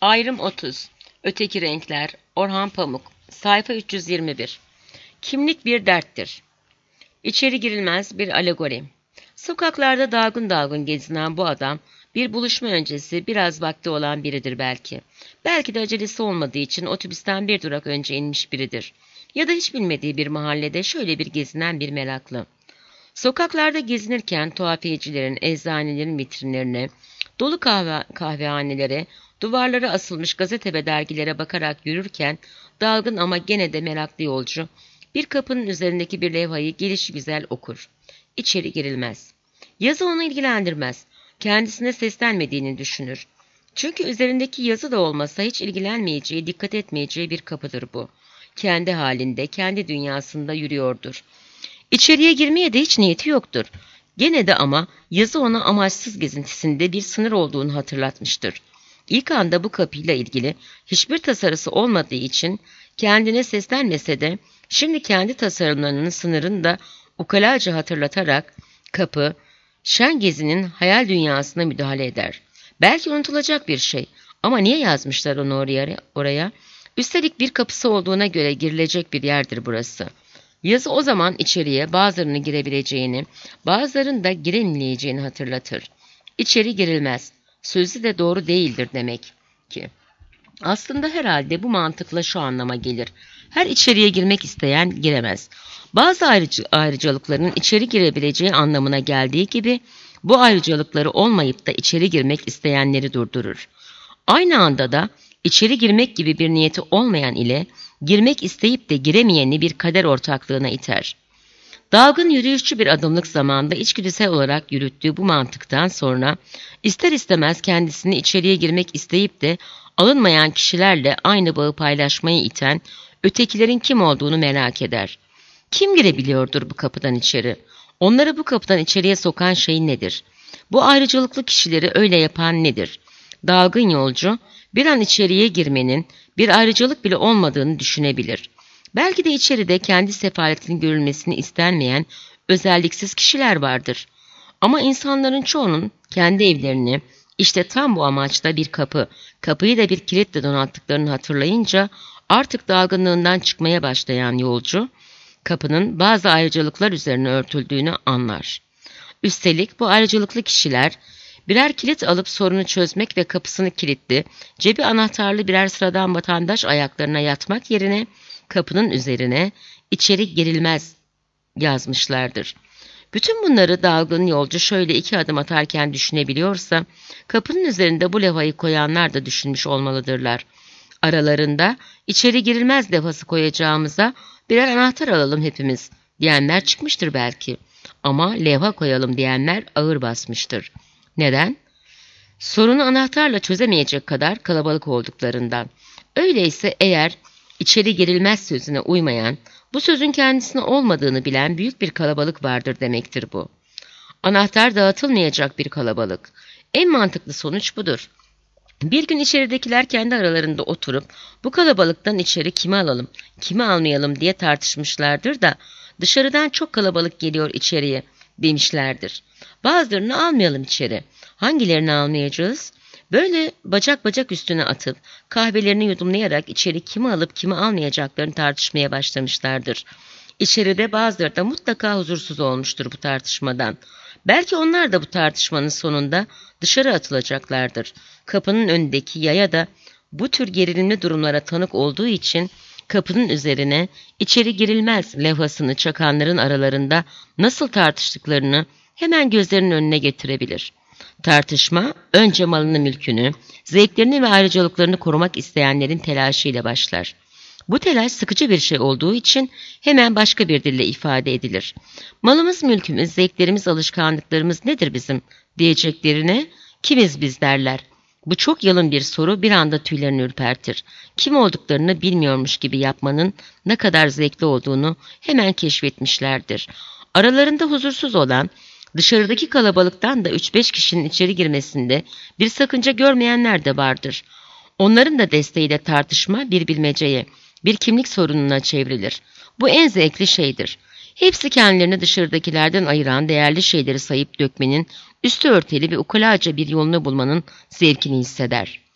Ayrım 30. Öteki renkler. Orhan Pamuk. Sayfa 321. Kimlik bir derttir. İçeri girilmez bir alegori. Sokaklarda dalgın dalgın gezinen bu adam, bir buluşma öncesi biraz vakti olan biridir belki. Belki de acelesi olmadığı için otobüsten bir durak önce inmiş biridir. Ya da hiç bilmediği bir mahallede şöyle bir gezinen bir meraklı. Sokaklarda gezinirken tuhafiyecilerin, eczanelerin vitrinlerine, dolu kahvehanelere, duvarlara asılmış gazete ve dergilere bakarak yürürken, dalgın ama gene de meraklı yolcu, bir kapının üzerindeki bir levhayı gelişigüzel okur. İçeri girilmez. Yazı onu ilgilendirmez. Kendisine seslenmediğini düşünür. Çünkü üzerindeki yazı da olmasa hiç ilgilenmeyeceği, dikkat etmeyeceği bir kapıdır bu. Kendi halinde, kendi dünyasında yürüyordur. İçeriye girmeye de hiç niyeti yoktur. Gene de ama yazı ona amaçsız gezintisinde bir sınır olduğunu hatırlatmıştır. İlk anda bu kapıyla ilgili hiçbir tasarısı olmadığı için kendine seslenmese de şimdi kendi tasarımlarının sınırını da ukalaca hatırlatarak kapı, şen gezinin hayal dünyasına müdahale eder. Belki unutulacak bir şey ama niye yazmışlar onu oraya? Üstelik bir kapısı olduğuna göre girilecek bir yerdir burası. Yazı o zaman içeriye bazılarının girebileceğini, bazılarının da giremeyeceğini hatırlatır. İçeri girilmez. Sözü de doğru değildir demek ki. Aslında herhalde bu mantıkla şu anlama gelir. Her içeriye girmek isteyen giremez. Bazı ayrıcalıkların içeri girebileceği anlamına geldiği gibi, bu ayrıcalıkları olmayıp da içeri girmek isteyenleri durdurur. Aynı anda da içeri girmek gibi bir niyeti olmayan ile girmek isteyip de giremeyeni bir kader ortaklığına iter. Dalgın yürüyüşçü bir adımlık zamanda içgüdüsel olarak yürüttüğü bu mantıktan sonra ister istemez kendisini içeriye girmek isteyip de alınmayan kişilerle aynı bağı paylaşmayı iten ötekilerin kim olduğunu merak eder. Kim girebiliyordur bu kapıdan içeri? Onları bu kapıdan içeriye sokan şey nedir? Bu ayrıcalıklı kişileri öyle yapan nedir? Dalgın yolcu bir an içeriye girmenin bir ayrıcalık bile olmadığını düşünebilir. Belki de içeride kendi sefaletinin görülmesini istenmeyen özelliksiz kişiler vardır. Ama insanların çoğunun kendi evlerini işte tam bu amaçla bir kapıyı da bir kilitle donattıklarını hatırlayınca artık dalgınlığından çıkmaya başlayan yolcu, kapının bazı ayrıcalıklar üzerine örtüldüğünü anlar. Üstelik bu ayrıcalıklı kişiler birer kilit alıp sorunu çözmek ve kapısını kilitli, cebi anahtarlı birer sıradan vatandaş ayaklarına yatmak yerine kapının üzerine içeri girilmez yazmışlardır. Bütün bunları dalgın yolcu şöyle 2 adım atarken düşünebiliyorsa, kapının üzerinde bu levhayı koyanlar da düşünmüş olmalıdırlar. Aralarında içeri girilmez levhası koyacağımıza birer anahtar alalım hepimiz diyenler çıkmıştır belki. Ama levha koyalım diyenler ağır basmıştır. Neden? Sorunu anahtarla çözemeyecek kadar kalabalık olduklarından. Öyleyse eğer içeri girilmez sözüne uymayan, bu sözün kendisine olmadığını bilen büyük bir kalabalık vardır demektir bu. Anahtar dağıtılmayacak bir kalabalık. En mantıklı sonuç budur. Bir gün içeridekiler kendi aralarında oturup bu kalabalıktan içeri kimi alalım, kimi almayalım diye tartışmışlardır da dışarıdan çok kalabalık geliyor içeriye demişlerdir. Bazılarını almayalım içeri. Hangilerini almayacağız? Böyle bacak bacak üstüne atıp kahvelerini yudumlayarak içeri kimi alıp kimi almayacaklarını tartışmaya başlamışlardır. İçeride bazıları da mutlaka huzursuz olmuştur bu tartışmadan. Belki onlar da bu tartışmanın sonunda dışarı atılacaklardır. Kapının önündeki yaya da bu tür gerilimli durumlara tanık olduğu için kapının üzerine içeri girilmez levhasını çakanların aralarında nasıl tartıştıklarını hemen gözlerinin önüne getirebilir. Tartışma önce malını mülkünü, zevklerini ve ayrıcalıklarını korumak isteyenlerin telaşıyla başlar. Bu telaş sıkıcı bir şey olduğu için hemen başka bir dille ifade edilir. Malımız, mülkümüz, zevklerimiz, alışkanlıklarımız nedir bizim diyeceklerine kimiz biz derler. Bu çok yalın bir soru bir anda tüylerini ürpertir. Kim olduklarını bilmiyormuş gibi yapmanın ne kadar zevkli olduğunu hemen keşfetmişlerdir. Aralarında huzursuz olan, dışarıdaki kalabalıktan da 3-5 kişinin içeri girmesinde bir sakınca görmeyenler de vardır. Onların da desteğiyle tartışma bir bilmeceye, bir kimlik sorununa çevrilir. Bu en zevkli şeydir. Hepsi kendilerini dışarıdakilerden ayıran değerli şeyleri sayıp dökmenin, üstü örteli ve ukalaca bir yolunu bulmanın zevkini hisseder.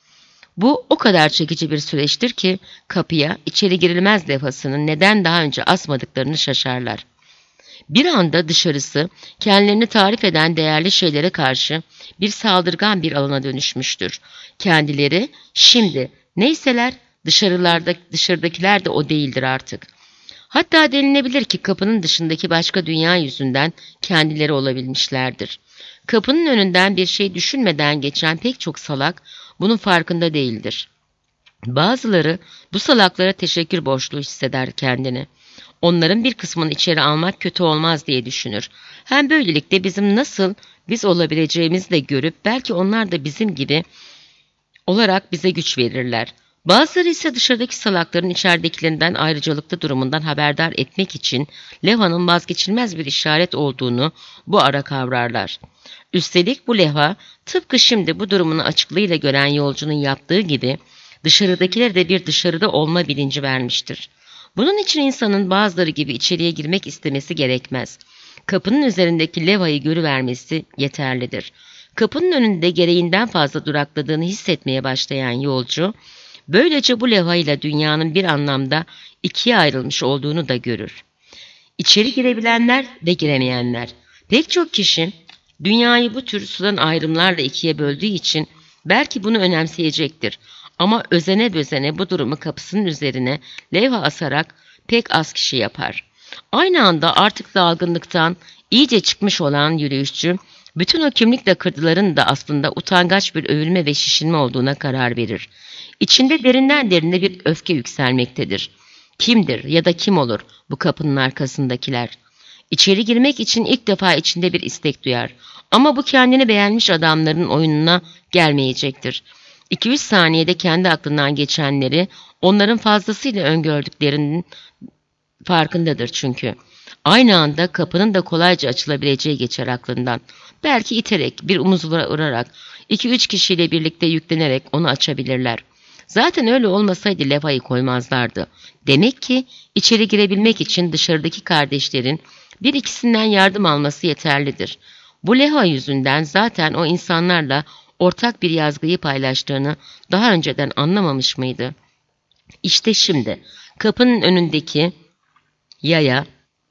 Bu o kadar çekici bir süreçtir ki kapıya içeri girilmez levhasını neden daha önce asmadıklarını şaşarlar. Bir anda dışarısı kendilerini tarif eden değerli şeylere karşı bir saldırgan bir alana dönüşmüştür. Kendileri şimdi neyseler dışarıdakiler de o değildir artık. Hatta denilebilir ki kapının dışındaki başka dünya yüzünden kendileri olabilmişlerdir. Kapının önünden bir şey düşünmeden geçen pek çok salak bunun farkında değildir. Bazıları bu salaklara teşekkür borçlu hisseder kendini. Onların bir kısmını içeri almak kötü olmaz diye düşünür. Hem böylelikle bizim nasıl biz olabileceğimizi de görüp belki onlar da bizim gibi olarak bize güç verirler. Bazıları ise dışarıdaki salakların içeridekilerinden ayrıcalıklı durumundan haberdar etmek için levhanın vazgeçilmez bir işaret olduğunu bu ara kavrarlar. Üstelik bu levha tıpkı şimdi bu durumunu açıklığıyla gören yolcunun yaptığı gibi dışarıdakilere de bir dışarıda olma bilinci vermiştir. Bunun için insanın bazıları gibi içeriye girmek istemesi gerekmez. Kapının üzerindeki levhayı görüvermesi yeterlidir. Kapının önünde gereğinden fazla durakladığını hissetmeye başlayan yolcu, böylece bu levhayla dünyanın bir anlamda ikiye ayrılmış olduğunu da görür. İçeri girebilenler ve giremeyenler. Pek çok kişi dünyayı bu tür sudan ayrımlarla ikiye böldüğü için belki bunu önemseyecektir. Ama özene bözene bu durumu kapısının üzerine levha asarak pek az kişi yapar. Aynı anda artık dalgınlıktan iyice çıkmış olan yürüyüşçü, bütün o kimlik lakırdıların da aslında utangaç bir övülme ve şişinme olduğuna karar verir. İçinde derinden derine bir öfke yükselmektedir. Kimdir ya da kim olur bu kapının arkasındakiler? İçeri girmek için ilk defa içinde bir istek duyar. Ama bu kendini beğenmiş adamların oyununa gelmeyecektir. 2-3 saniyede kendi aklından geçenleri onların fazlasıyla öngördüklerinin farkındadır çünkü. Aynı anda kapının da kolayca açılabileceği geçer aklından. Belki iterek, bir omuzlara vurarak, 2-3 kişiyle birlikte yüklenerek onu açabilirler. Zaten öyle olmasaydı levhayı koymazlardı. Demek ki içeri girebilmek için dışarıdaki kardeşlerin bir ikisinden yardım alması yeterlidir. Bu levha yüzünden zaten o insanlarla ortak bir yazgıyı paylaştığını daha önceden anlamamış mıydı? İşte şimdi kapının önündeki yaya,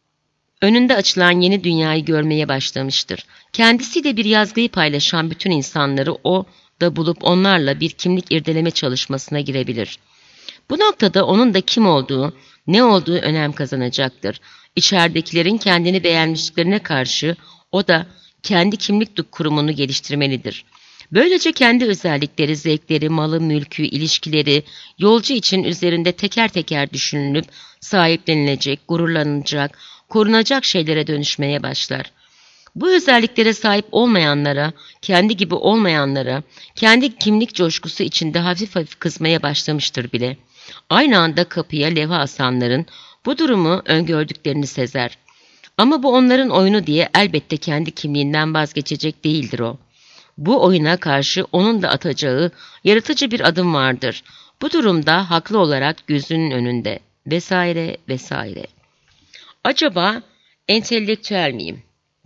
önünde açılan yeni dünyayı görmeye başlamıştır. Kendisiyle bir yazgıyı paylaşan bütün insanları o da bulup onlarla bir kimlik irdeleme çalışmasına girebilir. Bu noktada onun da kim olduğu, ne olduğu önem kazanacaktır. İçeridekilerin kendini beğenmişliklerine karşı o da kendi kimlik kurumunu geliştirmelidir. Böylece kendi özellikleri, zevkleri, malı, mülkü, ilişkileri yolcu için üzerinde teker teker düşünülüp sahiplenilecek, gururlanacak, korunacak şeylere dönüşmeye başlar. Bu özelliklere sahip olmayanlara, kendi gibi olmayanlara, kendi kimlik coşkusu içinde hafif hafif kızmaya başlamıştır bile. Aynı anda kapıya levha asanların bu durumu öngördüklerini sezer. Ama bu onların oyunu diye elbette kendi kimliğinden vazgeçecek değildir o. Bu oyuna karşı onun da atacağı yaratıcı bir adım vardır. Bu durumda haklı olarak gözünün önünde vesaire vesaire. Acaba entelektüel miyim?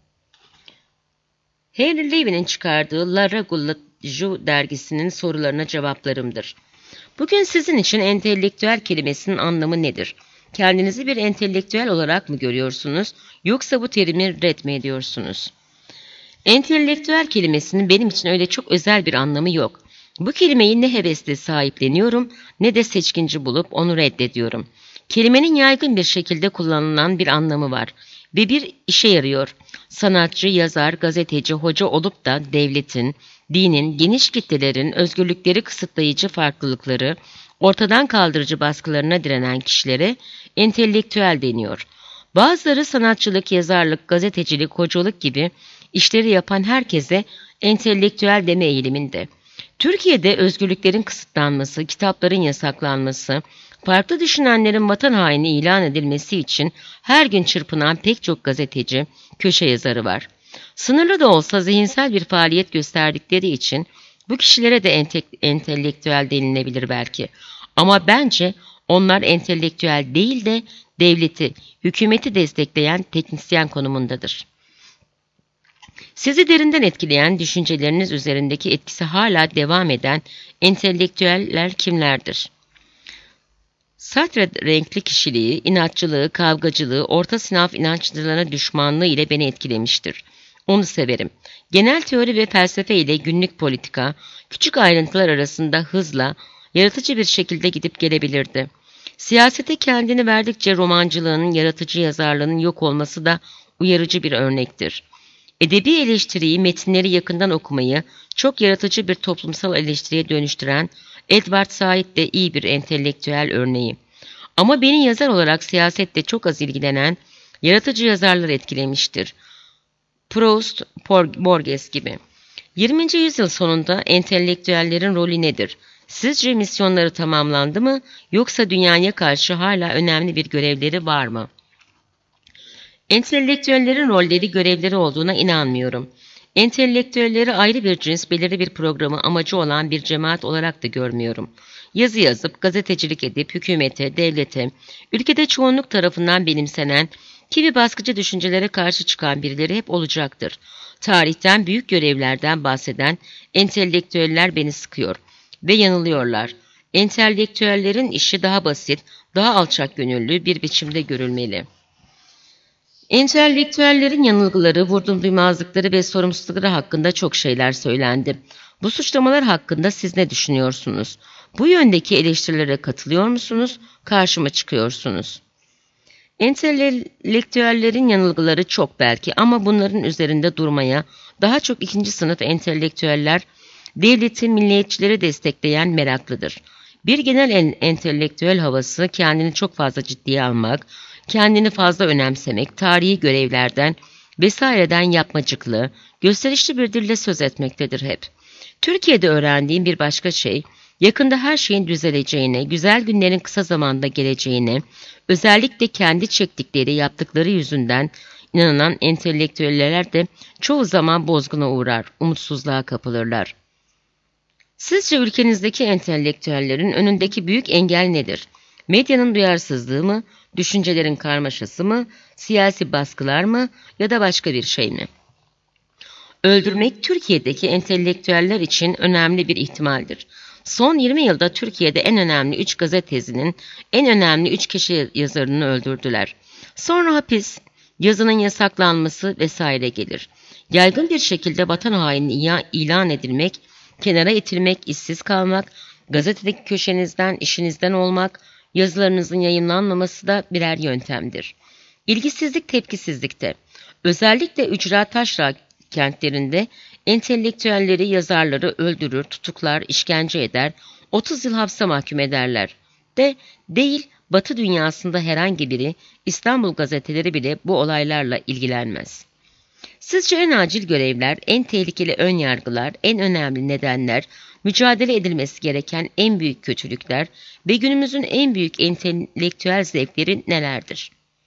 Henry Levy'nin çıkardığı La Regulation dergisinin sorularına cevaplarımdır. Bugün sizin için entelektüel kelimesinin anlamı nedir? Kendinizi bir entelektüel olarak mı görüyorsunuz, yoksa bu terimi red mi ediyorsunuz? Entelektüel kelimesinin benim için öyle çok özel bir anlamı yok. Bu kelimeyi ne hevesle sahipleniyorum ne de seçkinci bulup onu reddediyorum. Kelimenin yaygın bir şekilde kullanılan bir anlamı var ve bir işe yarıyor. Sanatçı, yazar, gazeteci, hoca olup da devletin, dinin, geniş kitlelerin özgürlükleri kısıtlayıcı farklılıkları, ortadan kaldırıcı baskılarına direnen kişilere entelektüel deniyor. Bazıları sanatçılık, yazarlık, gazetecilik, hocalık gibi işleri yapan herkese entelektüel deme eğiliminde. Türkiye'de özgürlüklerin kısıtlanması, kitapların yasaklanması, farklı düşünenlerin vatan haini ilan edilmesi için her gün çırpınan pek çok gazeteci, köşe yazarı var. Sınırlı da olsa zihinsel bir faaliyet gösterdikleri için bu kişilere de entelektüel denilebilir belki. Ama bence onlar entelektüel değil de devleti, hükümeti destekleyen teknisyen konumundadır. Sizi derinden etkileyen, düşünceleriniz üzerindeki etkisi hala devam eden entelektüeller kimlerdir? Sartre renkli kişiliği, inatçılığı, kavgacılığı, orta sınıf inançlarına düşmanlığı ile beni etkilemiştir. Onu severim. Genel teori ve felsefe ile günlük politika, küçük ayrıntılar arasında hızla, yaratıcı bir şekilde gidip gelebilirdi. Siyasete kendini verdikçe romancılığının, yaratıcı yazarlığının yok olması da uyarıcı bir örnektir. Edebi eleştiriyi, metinleri yakından okumayı, çok yaratıcı bir toplumsal eleştiriye dönüştüren Edward Said de iyi bir entelektüel örneği. Ama beni yazar olarak siyasette çok az ilgilenen yaratıcı yazarlar etkilemiştir. Proust, Borges gibi. 20. yüzyıl sonunda entelektüellerin rolü nedir? Sizce misyonları tamamlandı mı, yoksa dünyaya karşı hala önemli bir görevleri var mı? Entelektüellerin rolleri, görevleri olduğuna inanmıyorum. Entelektüelleri ayrı bir cins, belirli bir programı, amacı olan bir cemaat olarak da görmüyorum. Yazı yazıp, gazetecilik edip, hükümete, devlete, ülkede çoğunluk tarafından benimsenen, kimi baskıcı düşüncelere karşı çıkan birileri hep olacaktır. Tarihten, büyük görevlerden bahseden entelektüeller beni sıkıyor ve yanılıyorlar. Entelektüellerin işi daha basit, daha alçak gönüllü bir biçimde görülmeli. Entelektüellerin yanılgıları, vurdumduymazlıkları ve sorumsuzlukları hakkında çok şeyler söylendi. Bu suçlamalar hakkında siz ne düşünüyorsunuz? Bu yöndeki eleştirilere katılıyor musunuz? Karşı mı çıkıyorsunuz? Entelektüellerin yanılgıları çok belki, ama bunların üzerinde durmaya daha çok ikinci sınıf entelektüeller, devleti, milliyetçileri destekleyen meraklıdır. Bir genel entelektüel havası, kendini çok fazla ciddiye almak, kendini fazla önemsemek, tarihi görevlerden vesaireden yapmacıklı, gösterişli bir dille söz etmektedir hep. Türkiye'de öğrendiğim bir başka şey, yakında her şeyin düzeleceğine, güzel günlerin kısa zamanda geleceğine, özellikle kendi çektikleri, yaptıkları yüzünden inanan entelektüeller de çoğu zaman bozguna uğrar, umutsuzluğa kapılırlar. Sizce ülkenizdeki entelektüellerin önündeki büyük engel nedir? Medyanın duyarsızlığı mı, düşüncelerin karmaşası mı, siyasi baskılar mı ya da başka bir şey mi? Öldürmek Türkiye'deki entelektüeller için önemli bir ihtimaldir. Son 20 yılda Türkiye'de en önemli 3 gazetecinin, en önemli 3 kişi yazarını öldürdüler. Sonra hapis, yazının yasaklanması vesaire gelir. Yaygın bir şekilde vatan haini ilan edilmek, kenara itilmek, işsiz kalmak, gazetedeki köşenizden, işinizden olmak, yazılarınızın yayınlanmaması da birer yöntemdir. İlgisizlik, tepkisizlikte. Özellikle ücra taşra kentlerinde entelektüelleri, yazarları öldürür, tutuklar, işkence eder, 30 yıl hapse mahkum ederler. Değil, Batı dünyasında herhangi biri, İstanbul gazeteleri bile bu olaylarla ilgilenmez. Sizce en acil görevler, en tehlikeli önyargılar, en önemli nedenler, mücadele edilmesi gereken en büyük kötülükler ve günümüzün en büyük entelektüel zevkleri nelerdir?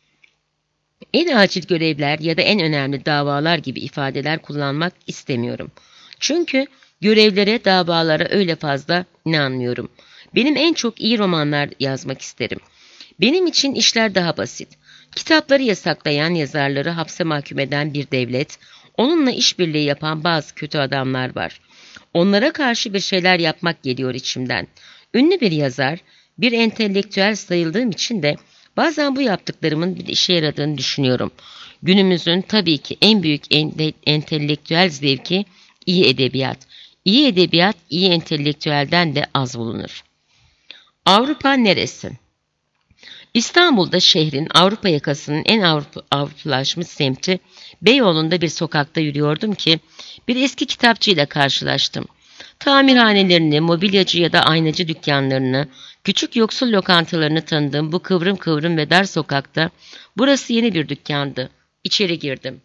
En acil görevler ya da en önemli davalar gibi ifadeler kullanmak istemiyorum. Çünkü görevlere, davalara öyle fazla inanmıyorum. Benim en çok iyi romanlar yazmak isterim. Benim için işler daha basit. Kitapları yasaklayan, yazarları hapse mahkum eden bir devlet, onunla işbirliği yapan bazı kötü adamlar var. Onlara karşı bir şeyler yapmak geliyor içimden. Ünlü bir yazar, bir entelektüel sayıldığım için de bazen bu yaptıklarımın bir işe yaradığını düşünüyorum. Günümüzün tabii ki en büyük entelektüel zevki iyi edebiyat. İyi edebiyat, iyi entelektüelden de az bulunur. Avrupa neresi? İstanbul'da şehrin Avrupa yakasının en Avrupalaşmış semti Beyoğlu'nda bir sokakta yürüyordum ki bir eski kitapçıyla karşılaştım. Tamirhanelerini, mobilyacı ya da aynacı dükkanlarını, küçük yoksul lokantalarını tanıdığım bu kıvrım kıvrım ve dar sokakta burası yeni bir dükkandı. İçeri girdim.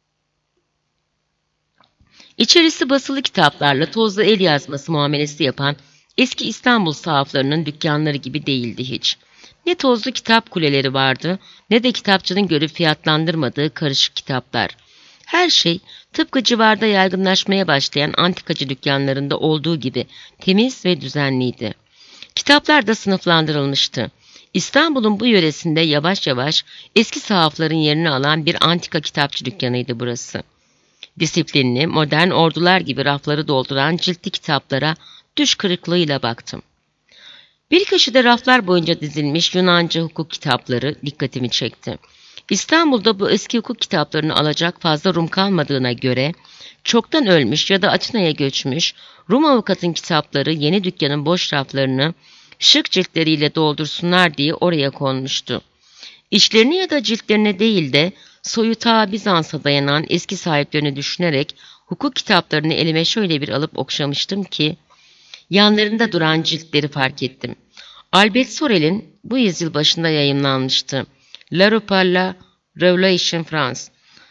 İçerisi basılı kitaplarla tozlu el yazması muamelesi yapan eski İstanbul sahaflarının dükkanları gibi değildi hiç. Ne tozlu kitap kuleleri vardı, ne de kitapçının görüp fiyatlandırmadığı karışık kitaplar. Her şey tıpkı civarda yaygınlaşmaya başlayan antikacı dükkanlarında olduğu gibi temiz ve düzenliydi. Kitaplar da sınıflandırılmıştı. İstanbul'un bu yöresinde yavaş yavaş eski sahafların yerini alan bir antika kitapçı dükkanıydı burası. Disiplinli, modern ordular gibi rafları dolduran ciltli kitaplara düş kırıklığıyla baktım. Bir köşede raflar boyunca dizilmiş Yunanca hukuk kitapları dikkatimi çekti. İstanbul'da bu eski hukuk kitaplarını alacak fazla Rum kalmadığına göre, çoktan ölmüş ya da Atina'ya göçmüş Rum avukatın kitapları yeni dükkanın boş raflarını şık ciltleriyle doldursunlar diye oraya konmuştu. İçlerini ya da ciltlerine değil de soyu ta Bizans'a dayanan eski sahiplerini düşünerek hukuk kitaplarını elime şöyle bir alıp okşamıştım ki, yanlarında duran ciltleri fark ettim. Albert Sorel'in bu yüzyıl başında yayımlanmıştı. La Rupalla Revelation France.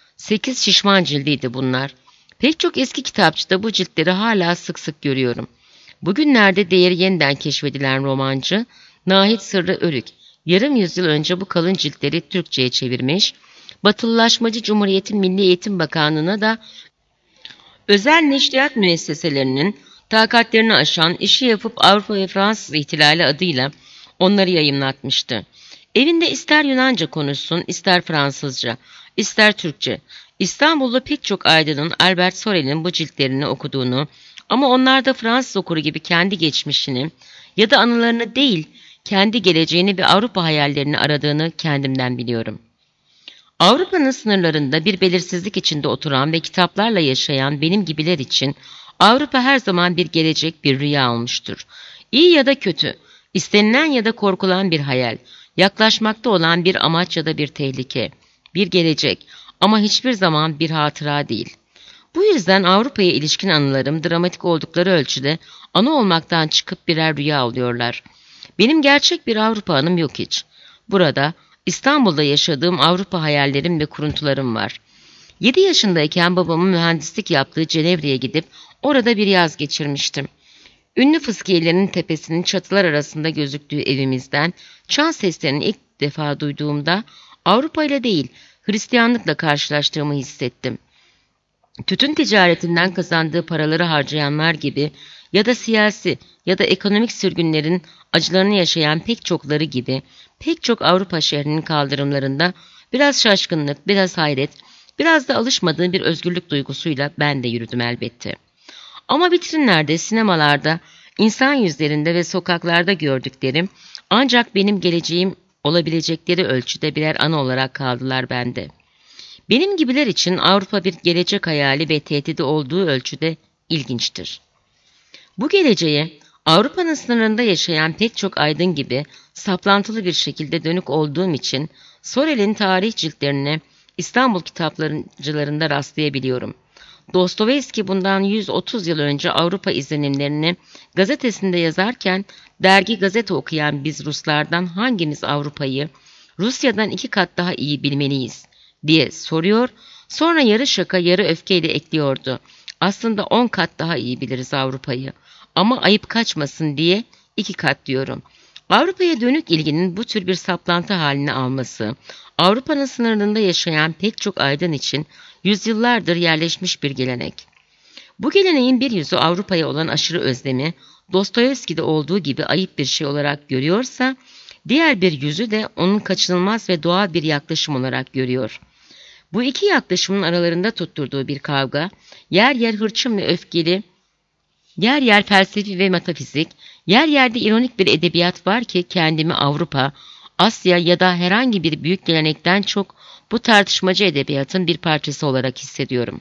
8 şişman cildiydi bunlar. Pek çok eski kitapçıda bu ciltleri hala sık sık görüyorum. Bugünlerde değeri yeniden keşfedilen romancı Nahit Sırrı Örük, yarım yüzyıl önce bu kalın ciltleri Türkçe'ye çevirmiş, Batılılaşmacı Cumhuriyet'in Milli Eğitim Bakanlığı'na da özel neşriyat müesseselerinin takatlerini aşan işi yapıp Avrupa ve Fransız ihtilali adıyla onları yayımlatmıştı. Evinde ister Yunanca konuşsun, ister Fransızca, ister Türkçe. İstanbul'da pek çok aydının Albert Sorel'in bu ciltlerini okuduğunu ama onlarda Fransız okuru gibi kendi geçmişini ya da anılarını değil, kendi geleceğini ve Avrupa hayallerini aradığını kendimden biliyorum. Avrupa'nın sınırlarında bir belirsizlik içinde oturan ve kitaplarla yaşayan benim gibiler için Avrupa her zaman bir gelecek, bir rüya olmuştur. İyi ya da kötü, istenilen ya da korkulan bir hayal, yaklaşmakta olan bir amaç ya da bir tehlike, bir gelecek ama hiçbir zaman bir hatıra değil. Bu yüzden Avrupa'ya ilişkin anılarım dramatik oldukları ölçüde anı olmaktan çıkıp birer rüya oluyorlar. Benim gerçek bir Avrupa anım yok hiç. Burada, İstanbul'da yaşadığım Avrupa hayallerim ve kuruntularım var. 7 yaşındayken babamın mühendislik yaptığı Cenevre'ye gidip orada bir yaz geçirmiştim. Ünlü fıskiyelerin tepesinin çatılar arasında gözüktüğü evimizden çan seslerini ilk defa duyduğumda Avrupa ile değil, Hristiyanlıkla karşılaştığımı hissettim. Tütün ticaretinden kazandığı paraları harcayanlar gibi ya da siyasi ya da ekonomik sürgünlerin acılarını yaşayan pek çokları gibi pek çok Avrupa şehrinin kaldırımlarında biraz şaşkınlık, biraz hayret, biraz da alışmadığım bir özgürlük duygusuyla ben de yürüdüm elbette. Ama vitrinlerde, sinemalarda, insan yüzlerinde ve sokaklarda gördüklerim ancak benim geleceğim olabilecekleri ölçüde birer anı olarak kaldılar bende. Benim gibiler için Avrupa bir gelecek hayali ve tehdidi olduğu ölçüde ilginçtir. Bu geleceğe Avrupa'nın sınırında yaşayan pek çok aydın gibi saplantılı bir şekilde dönük olduğum için Sorel'in tarih ciltlerine İstanbul kitaplarıcılarında rastlayabiliyorum. Dostoyevski bundan 130 yıl önce Avrupa izlenimlerini gazetesinde yazarken dergi gazete okuyan biz Ruslardan hangimiz Avrupa'yı Rusya'dan 2 kat daha iyi bilmeliyiz diye soruyor, sonra yarı şaka yarı öfkeyle ekliyordu. Aslında 10 kat daha iyi biliriz Avrupa'yı ama ayıp kaçmasın diye 2 kat diyorum. Avrupa'ya dönük ilginin bu tür bir saplantı haline alması, Avrupa'nın sınırında yaşayan pek çok aydın için yüzyıllardır yerleşmiş bir gelenek. Bu geleneğin bir yüzü Avrupa'ya olan aşırı özlemi, Dostoyevski'de olduğu gibi ayıp bir şey olarak görüyorsa, diğer bir yüzü de onun kaçınılmaz ve doğal bir yaklaşım olarak görüyor. Bu iki yaklaşımın aralarında tutturduğu bir kavga, yer yer hırçın ve öfkeli, yer yer felsefi ve metafizik, yer yerde ironik bir edebiyat var ki kendimi Avrupa, Asya ya da herhangi bir büyük gelenekten çok bu tartışmacı edebiyatın bir parçası olarak hissediyorum.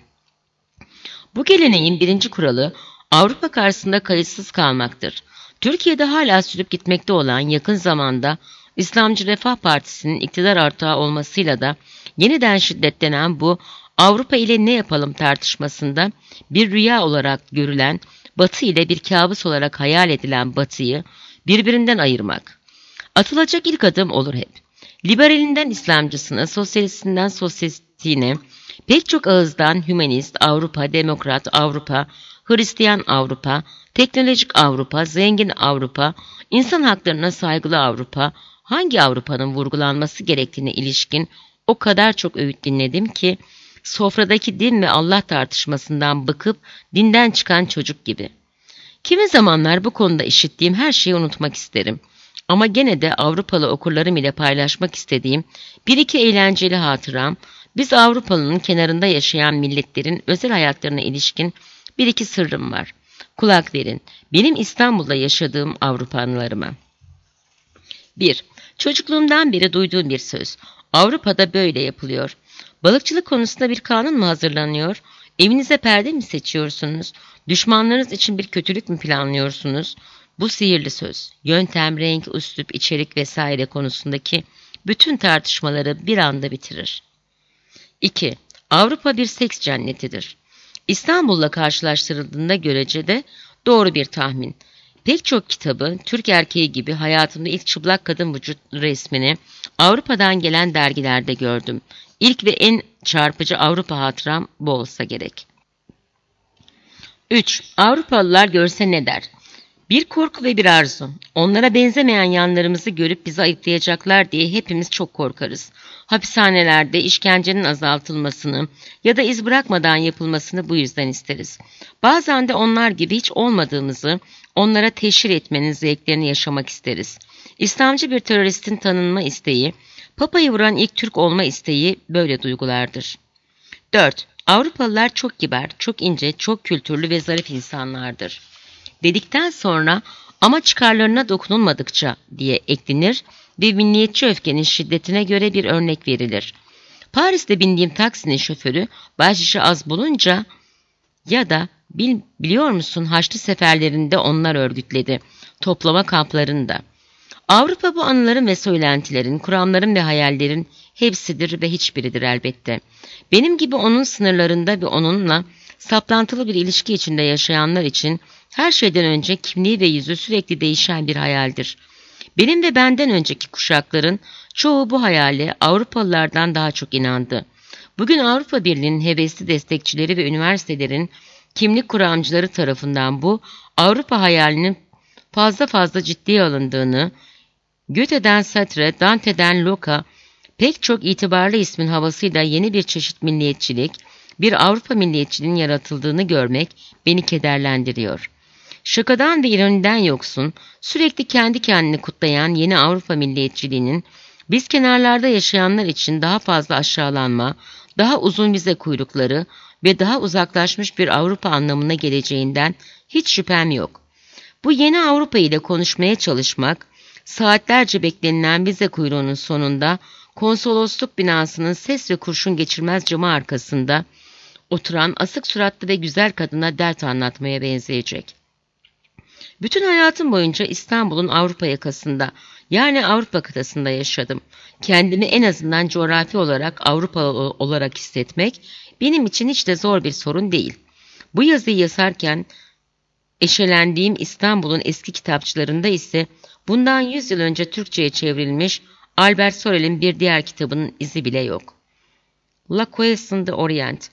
Bu geleneğin birinci kuralı Avrupa karşısında kayıtsız kalmaktır. Türkiye'de hala sürüp gitmekte olan yakın zamanda İslamcı Refah Partisi'nin iktidar ortağı olmasıyla da yeniden şiddetlenen bu Avrupa ile ne yapalım tartışmasında bir rüya olarak görülen Batı ile bir kabus olarak hayal edilen Batı'yı birbirinden ayırmak. Atılacak ilk adım olur hep. Liberalinden İslamcısına, sosyalistinden sosyalistine, pek çok ağızdan hümanist Avrupa, demokrat Avrupa, Hristiyan Avrupa, teknolojik Avrupa, zengin Avrupa, insan haklarına saygılı Avrupa, hangi Avrupa'nın vurgulanması gerektiğine ilişkin o kadar çok öğüt dinledim ki, sofradaki din ve Allah tartışmasından bıkıp dinden çıkan çocuk gibi. Kimi zamanlar bu konuda işittiğim her şeyi unutmak isterim. Ama gene de Avrupalı okurlarım ile paylaşmak istediğim bir iki eğlenceli hatıram, Biz Avrupa'nın kenarında yaşayan milletlerin özel hayatlarına ilişkin bir iki sırrım var. Kulak verin, benim İstanbul'da yaşadığım Avrupa anılarıma. 1. Çocukluğumdan beri duyduğum bir söz. Avrupa'da böyle yapılıyor. Balıkçılık konusunda bir kanun mu hazırlanıyor? Evinize perde mi seçiyorsunuz? Düşmanlarınız için bir kötülük mü planlıyorsunuz? Bu sihirli söz, yöntem, renk, üslup, içerik vesaire konusundaki bütün tartışmaları bir anda bitirir. 2. Avrupa bir seks cennetidir. İstanbul'la karşılaştırıldığında görece de doğru bir tahmin. Pek çok kitabı, Türk erkeği gibi hayatımda ilk çıplak kadın vücut resmini Avrupa'dan gelen dergilerde gördüm. İlk ve en çarpıcı Avrupa hatıram bu olsa gerek. 3. Avrupalılar görse ne der? Bir korku ve bir arzu. Onlara benzemeyen yanlarımızı görüp bizi ayıplayacaklar diye hepimiz çok korkarız. Hapishanelerde işkencenin azaltılmasını ya da iz bırakmadan yapılmasını bu yüzden isteriz. Bazen de onlar gibi hiç olmadığımızı onlara teşhir etmenin zevklerini yaşamak isteriz. İslamcı bir teröristin tanınma isteği, Papa'yı vuran ilk Türk olma isteği böyle duygulardır. 4. Avrupalılar çok kibar, çok ince, çok kültürlü ve zarif insanlardır. Dedikten sonra ama çıkarlarına dokunulmadıkça diye eklenir ve milliyetçi öfkenin şiddetine göre bir örnek verilir. Paris'te bindiğim taksinin şoförü bahşişi az bulunca ya da biliyor musun Haçlı seferlerinde onlar örgütledi, toplama kamplarında. Avrupa bu anıların ve söylentilerin, kuramların ve hayallerin hepsidir ve hiçbiridir elbette. Benim gibi onun sınırlarında ve onunla saplantılı bir ilişki içinde yaşayanlar için her şeyden önce kimliği ve yüzü sürekli değişen bir hayaldir. Benim ve benden önceki kuşakların çoğu bu hayale Avrupalılardan daha çok inandı. Bugün Avrupa Birliği'nin hevesli destekçileri ve üniversitelerin kimlik kuramcıları tarafından bu Avrupa hayalinin fazla ciddiye alındığını, Goethe'den Sartre, Dante'den Locke, pek çok itibarlı ismin havasıyla yeni bir çeşit milliyetçilik, bir Avrupa milliyetçiliğinin yaratıldığını görmek beni kederlendiriyor. Şakadan ve ironiden yoksun, sürekli kendi kendini kutlayan yeni Avrupa milliyetçiliğinin, biz kenarlarda yaşayanlar için daha fazla aşağılanma, daha uzun vize kuyrukları ve daha uzaklaşmış bir Avrupa anlamına geleceğinden hiç şüphem yok. Bu yeni Avrupa ile konuşmaya çalışmak, saatlerce beklenilen vize kuyruğunun sonunda konsolosluk binasının ses ve kurşun geçirmez camı arkasında oturan asık suratlı ve güzel kadına dert anlatmaya benzeyecek. Bütün hayatım boyunca İstanbul'un Avrupa yakasında, yani Avrupa kıtasında yaşadım. Kendimi en azından coğrafi olarak Avrupalı olarak hissetmek benim için hiç de zor bir sorun değil. Bu yazıyı yazarken eşelendiğim İstanbul'un eski kitapçılarında ise bundan 100 yıl önce Türkçe'ye çevrilmiş Albert Sorel'in bir diğer kitabının izi bile yok. La Question de Orient,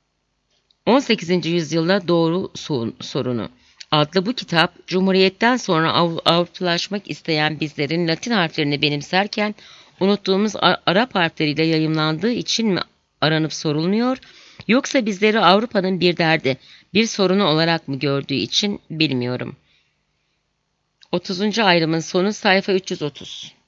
18. yüzyılda doğru sorunu adlı bu kitap, Cumhuriyet'ten sonra Avrupalaşmak isteyen bizlerin Latin harflerini benimserken unuttuğumuz Arap harfleriyle yayımlandığı için mi aranıp sorulmuyor, yoksa bizleri Avrupa'nın bir derdi, bir sorunu olarak mı gördüğü için bilmiyorum. 30. ayrımın sonu sayfa 330.